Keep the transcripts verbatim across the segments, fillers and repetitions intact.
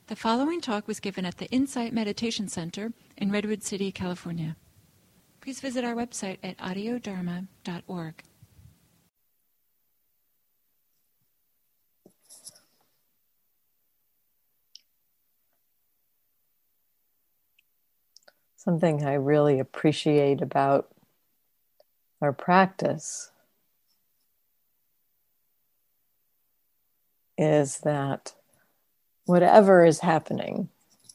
The following talk was given at the Insight Meditation Center in Redwood City, California. Please visit our website at audio dharma dot org. Something I really appreciate about our practice is that whatever is happening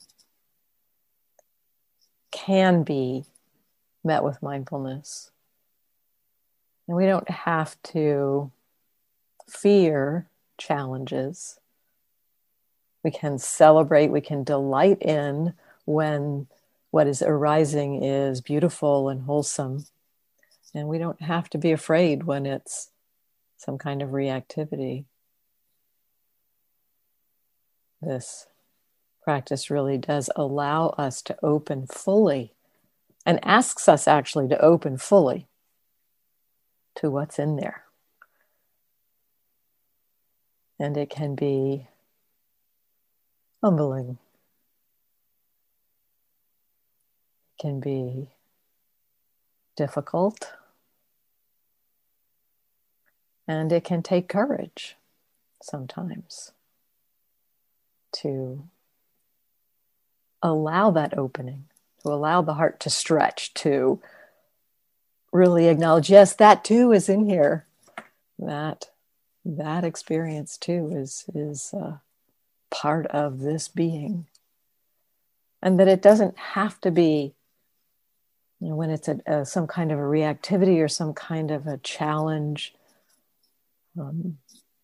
can be met with mindfulness. And we don't have to fear challenges. We can celebrate, we can delight in when what is arising is beautiful and wholesome. And we don't have to be afraid when it's some kind of reactivity. This practice really does allow us to open fully and asks us actually to open fully to what's in there. And it can be humbling. It can be difficult. And it can take courage sometimes to allow that opening, to allow the heart to stretch, to really acknowledge, yes, that too is in here. That that experience too is, is uh, part of this being. And that it doesn't have to be, you know, when it's a, a, some kind of a reactivity or some kind of a challenge, um,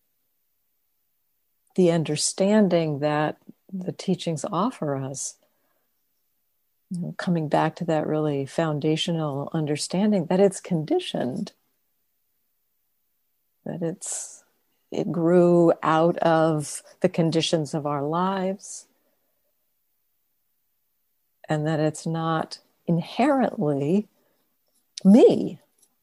the understanding that the teachings offer us, you know, coming back to that really foundational understanding that it's conditioned, that it's it grew out of the conditions of our lives, and that it's not inherently me.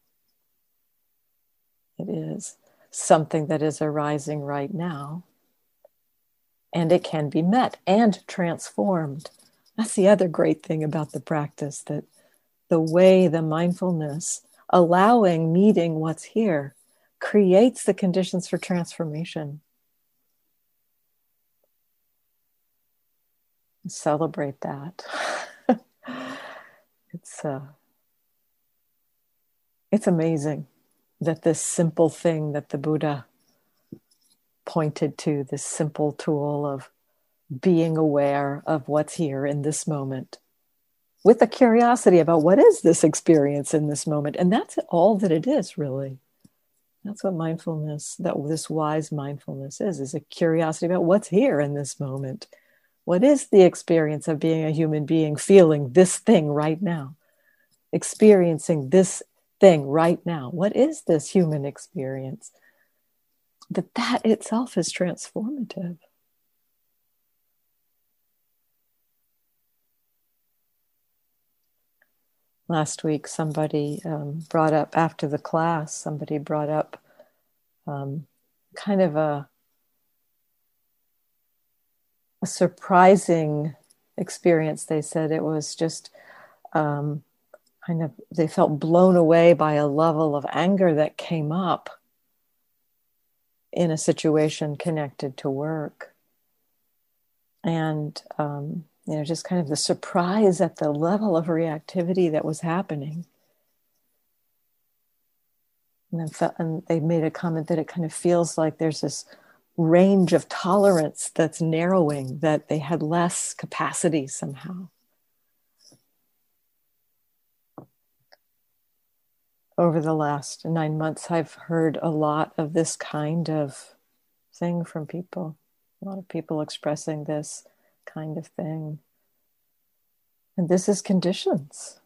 It is something that is arising right now. And it can be met and transformed. That's the other great thing about the practice, that the way the mindfulness, allowing, meeting what's here, creates the conditions for transformation. Celebrate that. it's uh, it's amazing that this simple thing that the Buddha pointed to, this simple tool of being aware of what's here in this moment, with a curiosity about what is this experience in this moment. And that's all that it is, really. That's what mindfulness, that this wise mindfulness is, is a curiosity about what's here in this moment. What is the experience of being a human being, feeling this thing right now, experiencing this thing right now? What is this human experience? That that itself is transformative. Last week, somebody um, brought up, after the class, somebody brought up um, kind of a, a surprising experience. They said it was just um, kind of, they felt blown away by a level of anger that came up in a situation connected to work. And, um, you know, just kind of the surprise at the level of reactivity that was happening. And, then felt, and they made a comment that it kind of feels like there's this range of tolerance that's narrowing, that they had less capacity somehow. Over the last nine months, I've heard a lot of this kind of thing from people. A lot of people expressing this kind of thing. And this is conditions.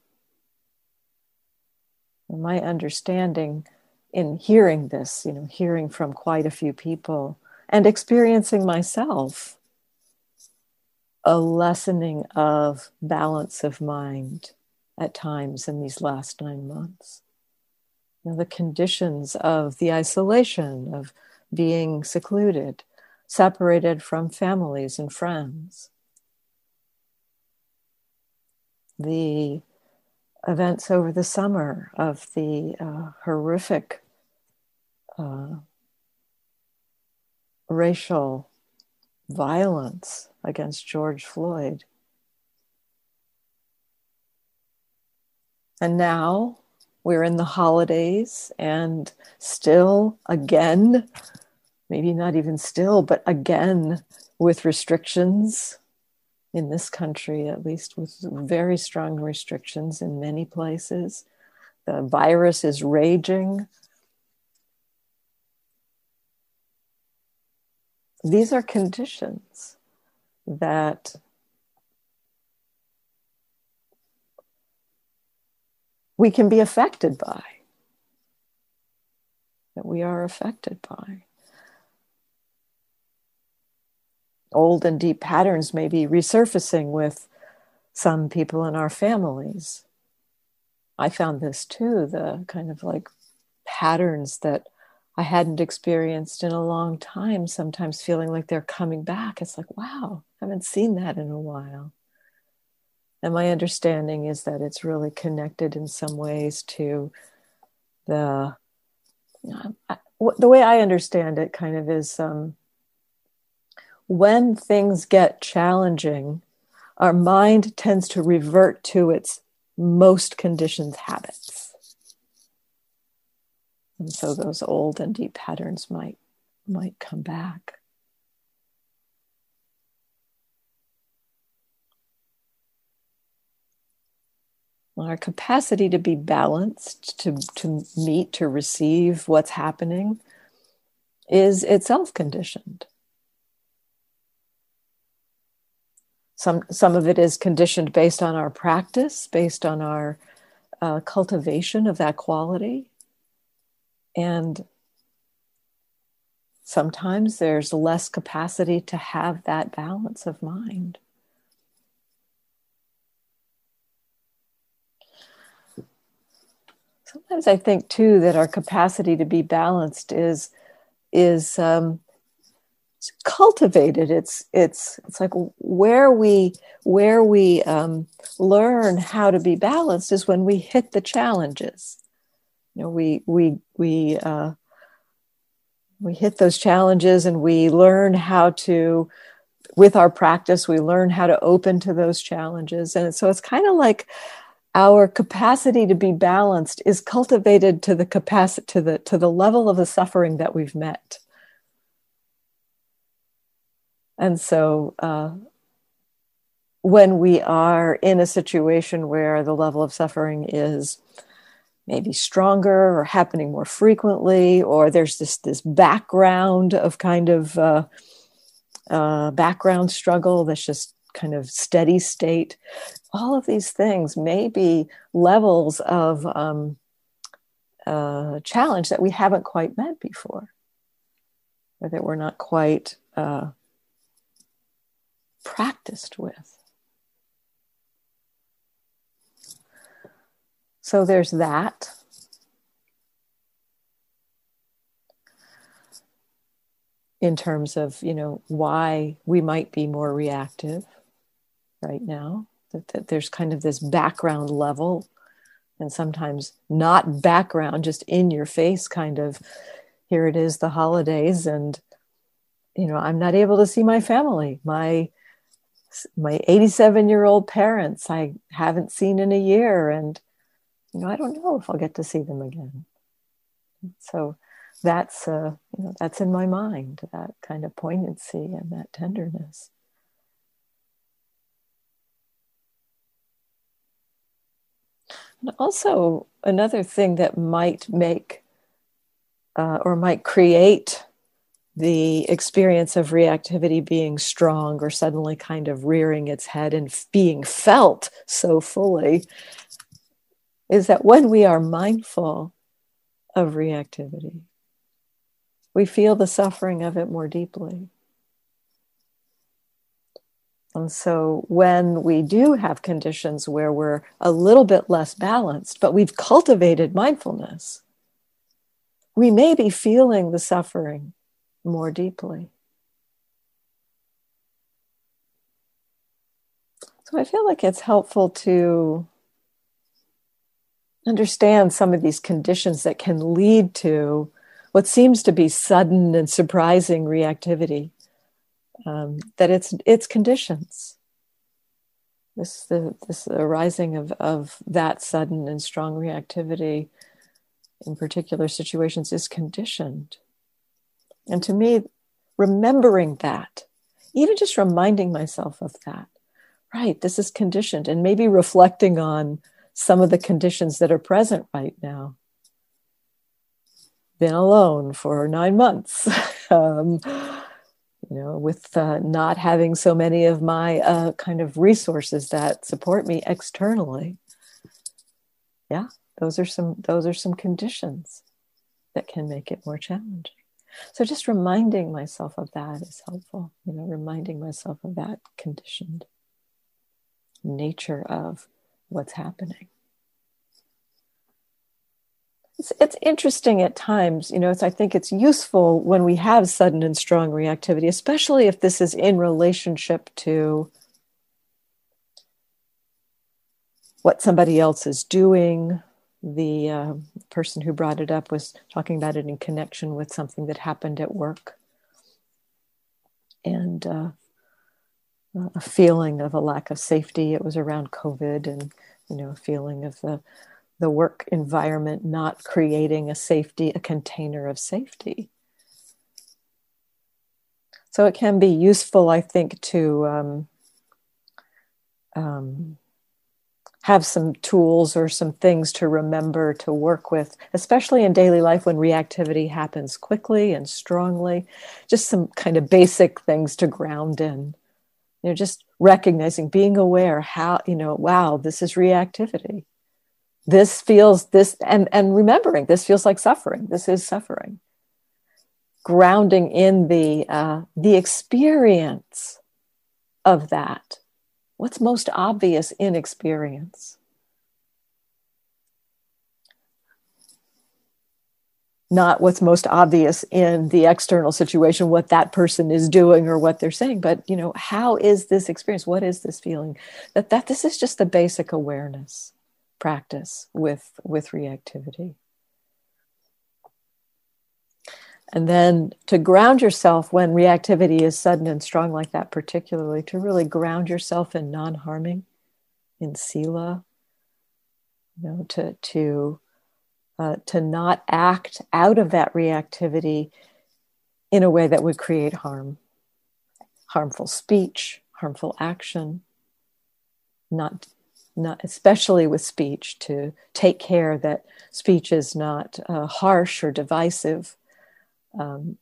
And my understanding in hearing this, you know, hearing from quite a few people and experiencing myself, a lessening of balance of mind at times in these last nine months. You know, the conditions of the isolation, of being secluded, separated from families and friends. The events over the summer of the uh, horrific uh, racial violence against George Floyd. And now we're in the holidays, and still again, maybe not even still, but again with restrictions in this country, at least with very strong restrictions in many places. The virus is raging. These are conditions that we can be affected by, that we are affected by. Old and deep patterns may be resurfacing with some people in our families. I found this too, the kind of like patterns that I hadn't experienced in a long time, sometimes feeling like they're coming back. It's like, wow, I haven't seen that in a while. And my understanding is that it's really connected in some ways to the, uh, the way I understand it kind of is, um, when things get challenging, our mind tends to revert to its most conditioned habits. And so those old and deep patterns might, might come back. Our capacity to be balanced, to, to meet, to receive what's happening is itself conditioned. Some, some of it is conditioned based on our practice, based on our uh, cultivation of that quality. And sometimes there's less capacity to have that balance of mind. Sometimes I think too that our capacity to be balanced is is um, cultivated. It's it's it's like where we where we um, learn how to be balanced is when we hit the challenges. You know, we we we uh, we hit those challenges, and we learn how to, with our practice, we learn how to open to those challenges, and so it's kind of like our capacity to be balanced is cultivated to the capacity to the to the level of the suffering that we've met. And so uh, when we are in a situation where the level of suffering is maybe stronger or happening more frequently, or there's this this background of kind of uh, uh, background struggle that's just kind of steady state, all of these things may be levels of um, uh, challenge that we haven't quite met before, or that we're not quite uh, practiced with. So there's that. In terms of, you know, why we might be more reactive right now, that, that there's kind of this background level, and sometimes not background, just in your face kind of, here it is, the holidays, and, you know, I'm not able to see my family, my my eighty-seven year old parents I haven't seen in a year, and, you know, I don't know if I'll get to see them again. So that's, uh, you know, that's in my mind, that kind of poignancy and that tenderness. And also another thing that might make uh, or might create the experience of reactivity being strong or suddenly kind of rearing its head and f- being felt so fully is that when we are mindful of reactivity, we feel the suffering of it more deeply. And so when we do have conditions where we're a little bit less balanced, but we've cultivated mindfulness, we may be feeling the suffering more deeply. So I feel like it's helpful to understand some of these conditions that can lead to what seems to be sudden and surprising reactivity. Um, that it's it's conditions. This the this arising of of that sudden and strong reactivity in particular situations is conditioned. And to me, remembering that, even just reminding myself of that, right, this is conditioned, and maybe reflecting on some of the conditions that are present right now. Been alone for nine months, um, you know, with uh, not having so many of my uh, kind of resources that support me externally. Yeah, those are some those are some conditions that can make it more challenging. So just reminding myself of that is helpful. You know, reminding myself of that conditioned nature of what's happening. It's, it's interesting at times, you know, it's, I think it's useful when we have sudden and strong reactivity, especially if this is in relationship to what somebody else is doing. The uh, person who brought it up was talking about it in connection with something that happened at work. And uh, a feeling of a lack of safety. It was around COVID, and, you know, a feeling of the the work environment not creating a safety, a container of safety. So it can be useful, I think, to um, um, have some tools or some things to remember to work with, especially in daily life when reactivity happens quickly and strongly. Just some kind of basic things to ground in. You know, just recognizing, being aware how, you know, wow, this is reactivity. This feels this, and, and remembering this feels like suffering. This is suffering. Grounding in the uh, the experience of that. What's most obvious in experience? Not what's most obvious in the external situation, what that person is doing or what they're saying, but, you know, how is this experience? What is this feeling? That that this is just the basic awareness practice with, with reactivity. And then to ground yourself when reactivity is sudden and strong like that, particularly, to really ground yourself in non-harming, in sila, you know, to to uh, to not act out of that reactivity in a way that would create harm, harmful speech, harmful action, not not especially with speech, to take care that speech is not uh, harsh or divisive. Um,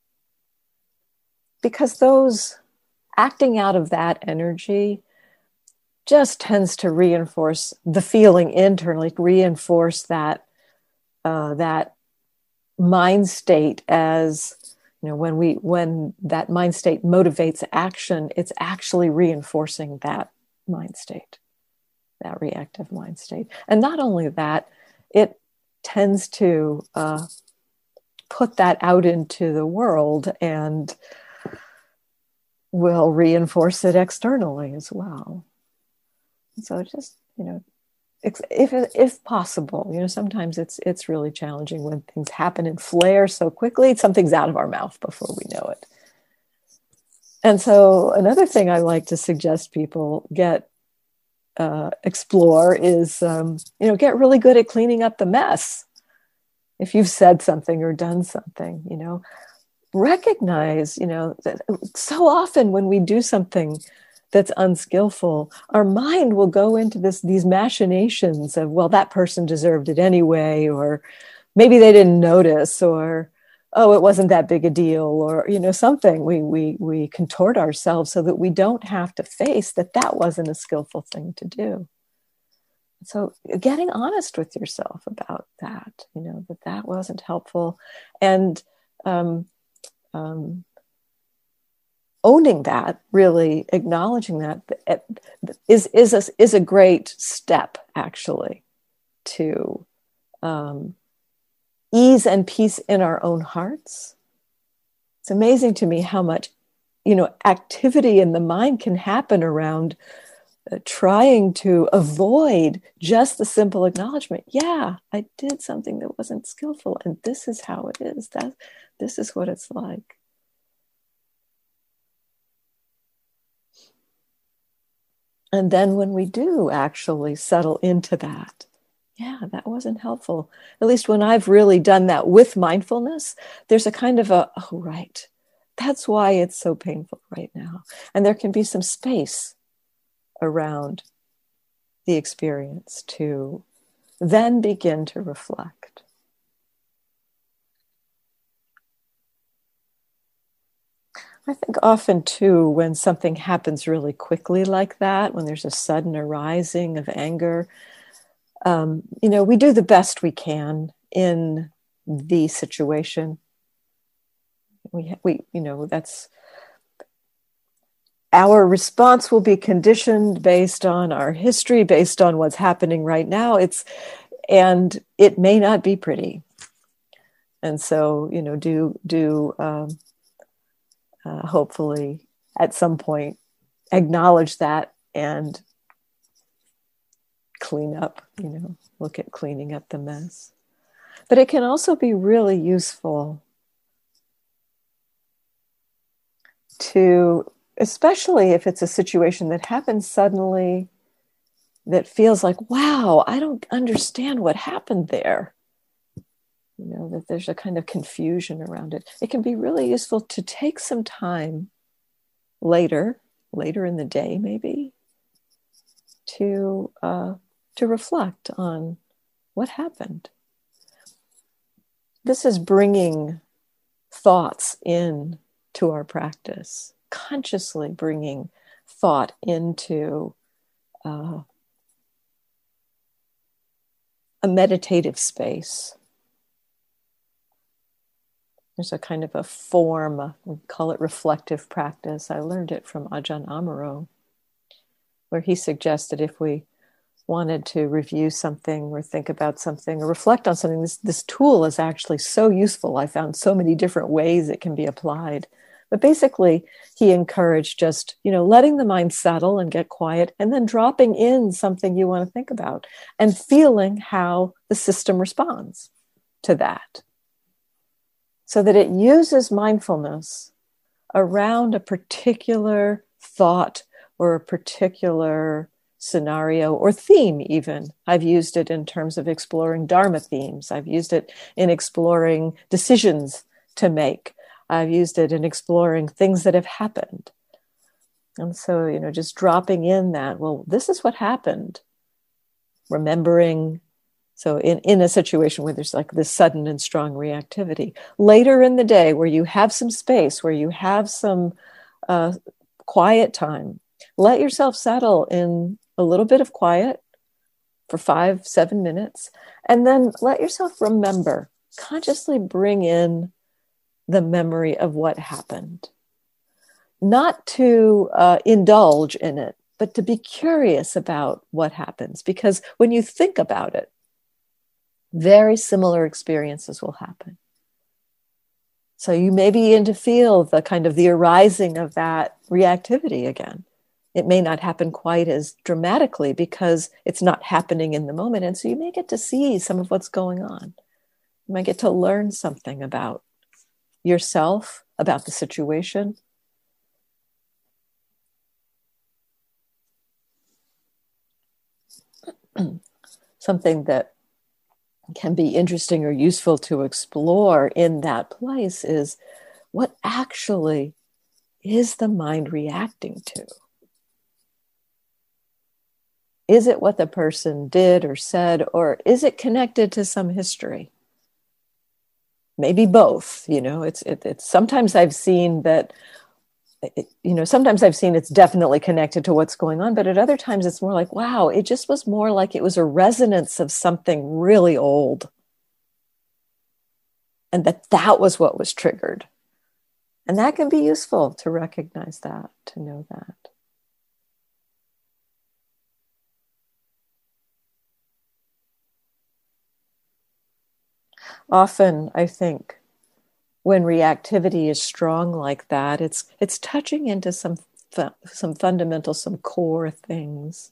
because those acting out of that energy just tends to reinforce the feeling internally, reinforce that uh, that mind state as, you know, when we when that mind state motivates action, it's actually reinforcing that mind state, that reactive mind state. And not only that, it tends to uh, put that out into the world and will reinforce it externally as well. So just, you know, if if possible, you know, sometimes it's it's really challenging when things happen and flare so quickly, something's out of our mouth before we know it. And so another thing I like to suggest people get uh, explore is, um, you know, get really good at cleaning up the mess. If you've said something or done something, you know, recognize, you know, that so often when we do something that's unskillful, our mind will go into this these machinations of, well, that person deserved it anyway, or maybe they didn't notice, or, oh, it wasn't that big a deal, or, you know, something. We we we contort ourselves so that we don't have to face that that wasn't a skillful thing to do. So getting honest with yourself about that, you know, that that wasn't helpful, and um, um, owning that, really acknowledging that, is is a, is a great step, actually, to um, ease and peace in our own hearts. It's amazing to me how much, you know, activity in the mind can happen around uh, trying to avoid just the simple acknowledgement. Yeah, I did something that wasn't skillful, and this is how it is. That this is what it's like. And then when we do actually settle into that, yeah, that wasn't helpful. At least when I've really done that with mindfulness, there's a kind of a, oh, right, that's why it's so painful right now. And there can be some space around the experience to then begin to reflect. I think often too, when something happens really quickly like that, when there's a sudden arising of anger, um, you know, we do the best we can in the situation. We, we, you know, that's our response will be conditioned based on our history, based on what's happening right now. It's, and it may not be pretty. And so, you know, do, do, um, uh, hopefully at some point acknowledge that and clean up, you know, look at cleaning up the mess. But it can also be really useful to, especially if it's a situation that happens suddenly, that feels like, wow, I don't understand what happened there. You know, that there's a kind of confusion around it. It can be really useful to take some time later, later in the day maybe, to uh, to reflect on what happened. This is bringing thoughts in to our practice, consciously bringing thought into uh, a meditative space. There's a kind of a form, we call it reflective practice. I learned it from Ajahn Amaro, where he suggested if we wanted to review something or think about something or reflect on something, this, this tool is actually so useful. I found so many different ways it can be applied. But basically, he encouraged just, you know, letting the mind settle and get quiet, and then dropping in something you want to think about and feeling how the system responds to that. So that it uses mindfulness around a particular thought or a particular scenario or theme even. I've used it in terms of exploring Dharma themes. I've used it in exploring decisions to make. I've used it in exploring things that have happened. And so, you know, just dropping in that, well, this is what happened. Remembering. So in, in a situation where there's like this sudden and strong reactivity, later in the day where you have some space, where you have some uh, quiet time, let yourself settle in a little bit of quiet for five, seven minutes, and then let yourself remember, consciously bring in the memory of what happened. Not to uh, indulge in it, but to be curious about what happens. Because when you think about it, very similar experiences will happen. So you may begin to feel the kind of the arising of that reactivity again. It may not happen quite as dramatically because it's not happening in the moment. And so you may get to see some of what's going on. You might get to learn something about yourself, about the situation. Something that can be interesting or useful to explore in that place is what actually is the mind reacting to? Is it what the person did or said, or is it connected to some history? Maybe both, you know, it's, it, it's sometimes I've seen that, it, you know, sometimes I've seen it's definitely connected to what's going on, but at other times it's more like, wow, it just was more like it was a resonance of something really old. And that that was what was triggered. And that can be useful to recognize that, to know that. Often, I think, when reactivity is strong like that, it's it's touching into some some fundamental, some core things.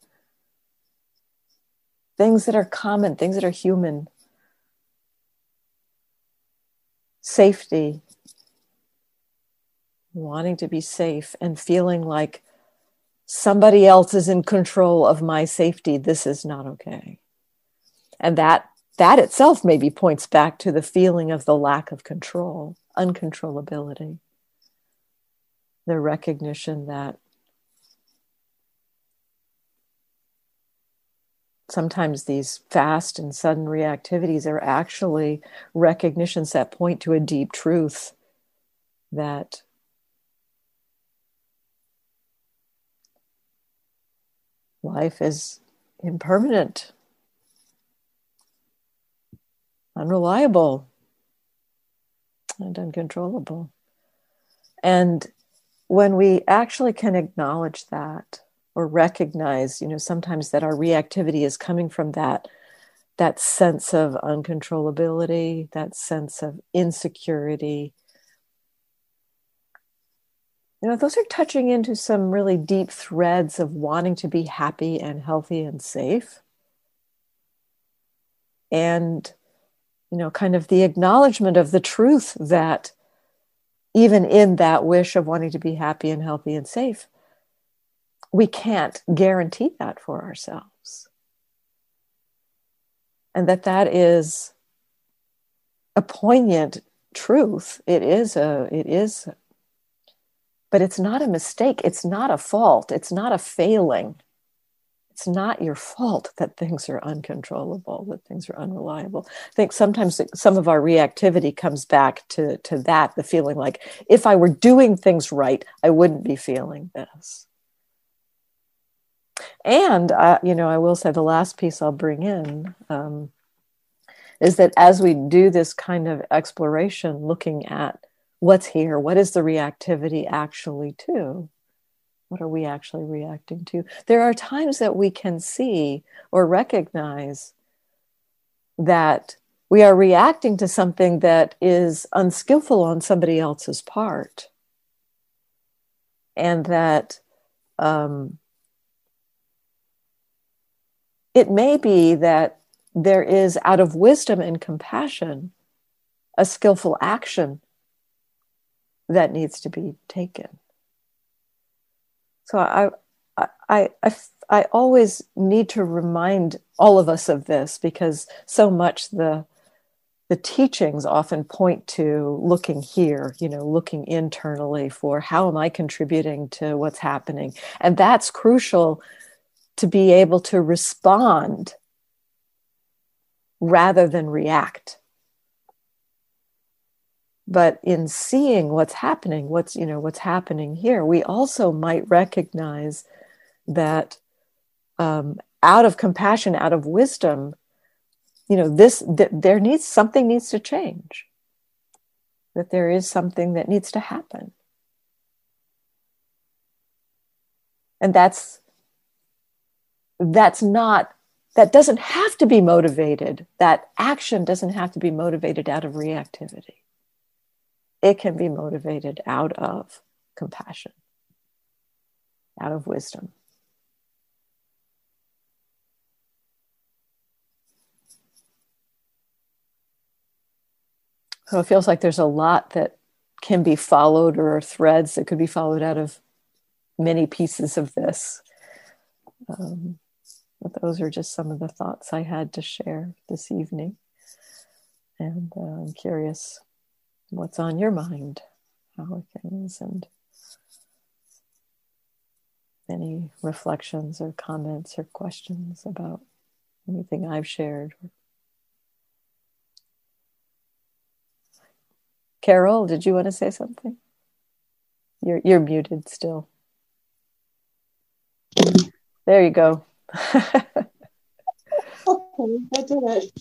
Things that are common, things that are human. Safety. Wanting to be safe and feeling like somebody else is in control of my safety. This is not okay. And that that itself maybe points back to the feeling of the lack of control, uncontrollability. The recognition that sometimes these fast and sudden reactivities are actually recognitions that point to a deep truth that life is impermanent, unreliable, and uncontrollable. And when we actually can acknowledge that, or recognize, you know, sometimes that our reactivity is coming from that, that sense of uncontrollability, that sense of insecurity, you know, those are touching into some really deep threads of wanting to be happy and healthy and safe. And, you know, kind of the acknowledgement of the truth that even in that wish of wanting to be happy and healthy and safe, we can't guarantee that for ourselves. And that that is a poignant truth. It is a, it is, but it's not a mistake. It's not a fault. It's not a failing. It's not your fault that things are uncontrollable, that things are unreliable. I think sometimes some of our reactivity comes back to, to that, the feeling like, if I were doing things right, I wouldn't be feeling this. And, uh, you know, I will say the last piece I'll bring in um, is that as we do this kind of exploration, looking at what's here, what is the reactivity actually to? What are we actually reacting to? There are times that we can see or recognize that we are reacting to something that is unskillful on somebody else's part. And that um, it may be that there is, out of wisdom and compassion, a skillful action that needs to be taken. So I, I, I, I always need to remind all of us of this, because so much the, the teachings often point to looking here, you know, looking internally for how am I contributing to what's happening? And that's crucial to be able to respond rather than react. But in seeing what's happening, what's, you know, what's happening here, we also might recognize that um, out of compassion, out of wisdom, you know, this, th- there needs, something needs to change. That there is something that needs to happen. And that's, that's not, that doesn't have to be motivated. That action doesn't have to be motivated out of reactivity. It can be motivated out of compassion, out of wisdom. So it feels like there's a lot that can be followed, or threads that could be followed out of many pieces of this. Um, but those are just some of the thoughts I had to share this evening. And uh, I'm curious what's on your mind, how are things, and any reflections or comments or questions about anything I've shared. Carol, did you want to say something? You're you're muted still. There you go. Okay, I did it.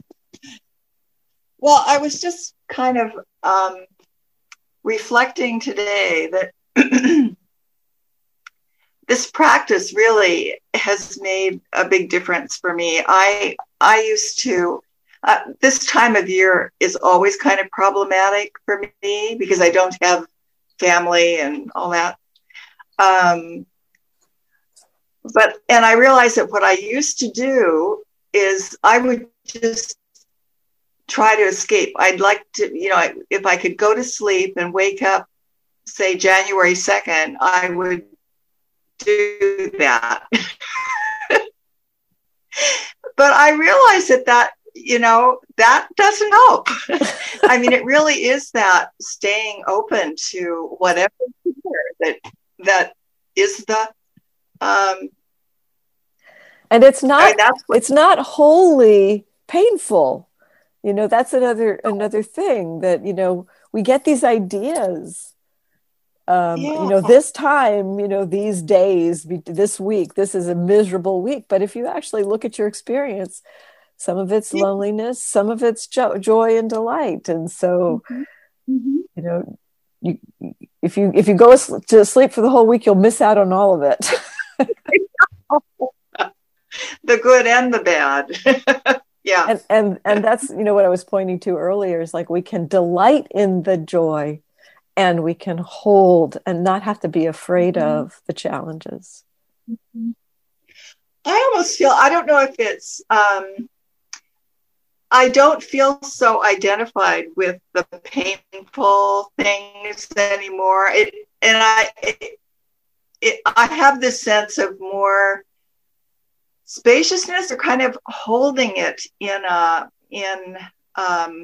Well, I was just kind of um, reflecting today that this practice really has made a big difference for me. I I used to, uh, this time of year is always kind of problematic for me because I don't have family and all that. um, but, and I realized that what I used to do is I would just try to escape. I'd like to, you know, if I could go to sleep and wake up, say January second, I would do that. But I realized that that, you know, that doesn't help. I mean, it really is that staying open to whatever that that is the um and it's not I mean, that's what, it's not wholly painful. You know, that's another another thing that, you know, we get these ideas. Um, yeah. You know, this time, you know, these days, this week, this is a miserable week. But if you actually look at your experience, some of it's yeah. loneliness, some of it's jo- joy and delight. And so, Mm-hmm. Mm-hmm. you know, you, if you if you go to sleep for the whole week, you'll miss out on all of it. The good and the bad. Yeah. And, and and that's, you know, what I was pointing to earlier is like we can delight in the joy and we can hold and not have to be afraid mm-hmm. of the challenges. Mm-hmm. I almost feel, I don't know if it's, um, I don't feel so identified with the painful things anymore. It, and I, it, it, I have this sense of more spaciousness, or kind of holding it in a, in, um,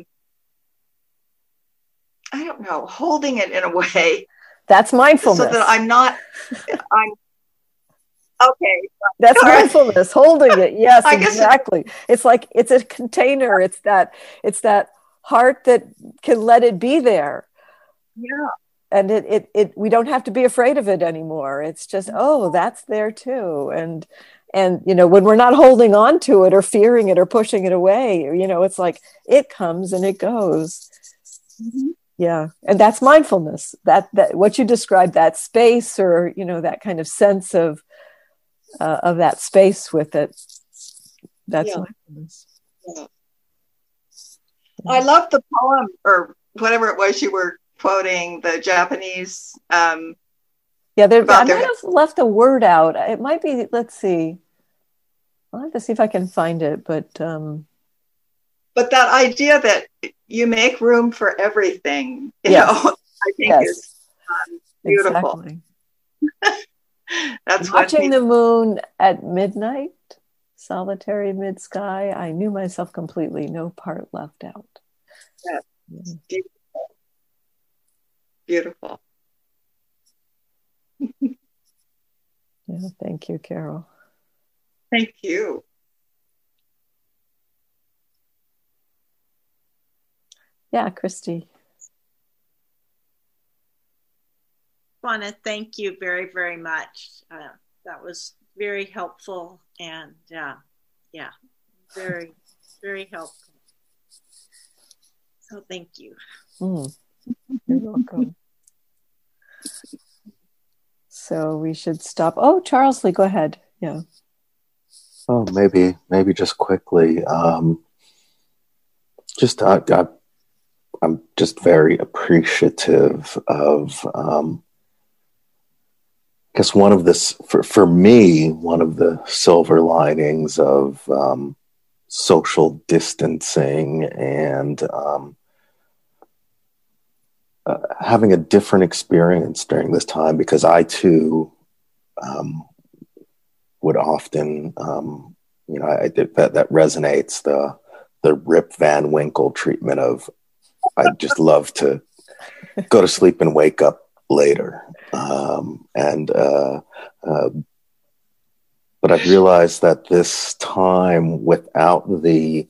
I don't know, holding it in a way. That's mindfulness. So that I'm not, I'm, okay. That's mindfulness, holding it. Yes, I guess exactly. It, it's like, it's a container. It's that, it's that heart that can let it be there. Yeah. And it, it, it, we don't have to be afraid of it anymore. It's just, oh, that's there too. And, and, you know, when we're not holding on to it or fearing it or pushing it away, you know, it's like, it comes and it goes. Mm-hmm. Yeah. And that's mindfulness, that, that what you described, that space, or, you know, that kind of sense of, uh, of that space with it. That's yeah. mindfulness. Yeah. Yeah. I love the poem, or whatever it was you were quoting, the Japanese. Um, yeah. There, I their... might have left a word out. It might be, let's see. I'll have to see if I can find it, but, um, but that idea that you make room for everything, you yes. know, I think yes. is um, beautiful. Exactly. That's watching the moon at midnight, solitary mid-sky. I knew myself completely, no part left out. Yeah. Yeah. Beautiful. Beautiful. Yeah, thank you, Carol. Thank you. Yeah, Christy. I want to thank you very, very much. Uh, that was very helpful, and uh, yeah, very, very helpful. So thank you. Mm. You're welcome. So we should stop. Oh, Charles Lee, go ahead. Yeah. Oh, maybe, maybe just quickly. Um, just, I, I, I'm just very appreciative of. Um, I guess one of this, for, for me, one of the silver linings of um, social distancing and um, uh, having a different experience during this time, because I too um, would often, um, you know, I, that that resonates, the the Rip Van Winkle treatment of, I just love to go to sleep and wake up later. Um, and, uh, uh, but I've realized that this time, without the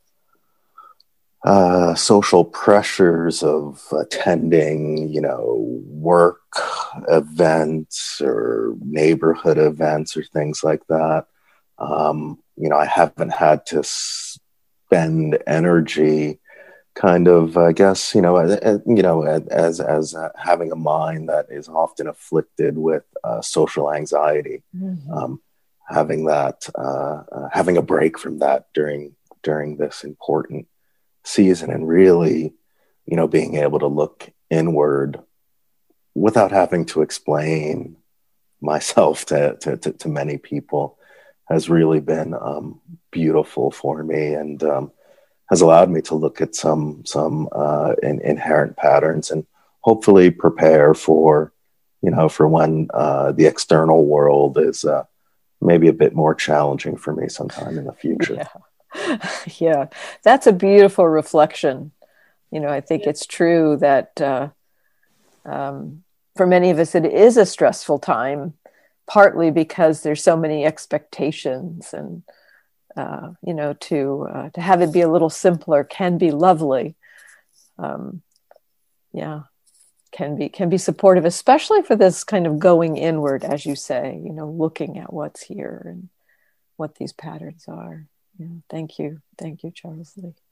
uh, social pressures of attending, you know, work events or neighborhood events or things like that, um, you know, I haven't had to spend energy kind of, I guess, you know, uh, you know, as as uh, having a mind that is often afflicted with uh, social anxiety, mm-hmm. um, having that, uh, uh, having a break from that during during this important season, and really, you know, being able to look inward without having to explain myself to, to, to, to many people has really been um, beautiful for me, and um, has allowed me to look at some some uh, in, inherent patterns and hopefully prepare for, you know, for when uh, the external world is uh, maybe a bit more challenging for me sometime in the future. Yeah, yeah. That's a beautiful reflection. You know, I think Yeah. it's true that uh, um, for many of us, it is a stressful time, partly because there's so many expectations, and uh, you know, to uh, to have it be a little simpler can be lovely. Um, yeah, can be can be supportive, especially for this kind of going inward, as you say. You know, looking at what's here and what these patterns are. Yeah, thank you, thank you, Charles Lee.